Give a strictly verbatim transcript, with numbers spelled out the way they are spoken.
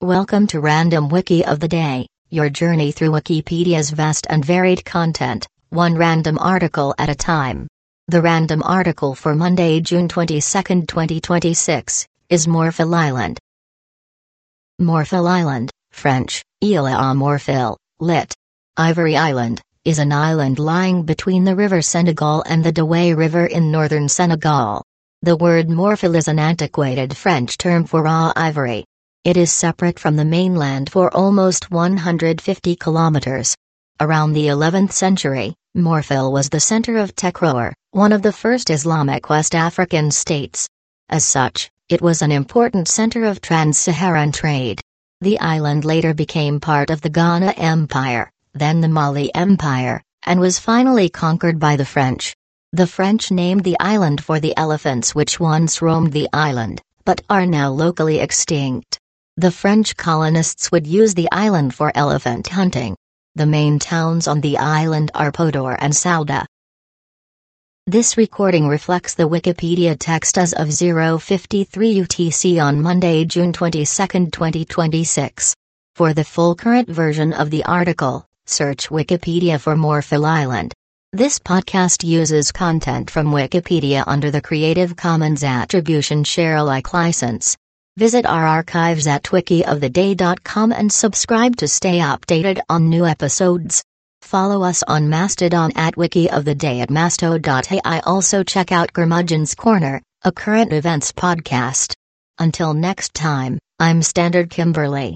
Welcome to Random Wiki of the Day, your journey through Wikipedia's vast and varied content, one random article at a time. The random article for Monday, June twenty-second, twenty twenty-six, is Morphil Island. Morphil Island, French, Île à Morphil, lit. Ivory Island, is an island lying between the river Senegal and the Dawé River in northern Senegal. The word Morphil is an antiquated French term for raw ivory. It is separate from the mainland for almost one hundred fifty kilometers. Around the eleventh century, Morphil was the center of Tekrour, one of the first Islamic West African states. As such, it was an important center of trans-Saharan trade. The island later became part of the Ghana Empire, then the Mali Empire, and was finally conquered by the French. The French named the island for the elephants which once roamed the island, but are now locally extinct. The French colonists would use the island for elephant hunting. The main towns on the island are Podor and Sauda. This recording reflects the Wikipedia text as of zero fifty-three U T C on Monday, June twenty-second, twenty twenty-six. For the full current version of the article, search Wikipedia for Morphil Island. This podcast uses content from Wikipedia under the Creative Commons Attribution Share Alike license. Visit our archives at wiki of the day dot com and subscribe to stay updated on new episodes. Follow us on Mastodon at wikioftheday at masto dot a i. Also check out Curmudgeon's Corner, a current events podcast. Until next time, I'm Standard Kimberly.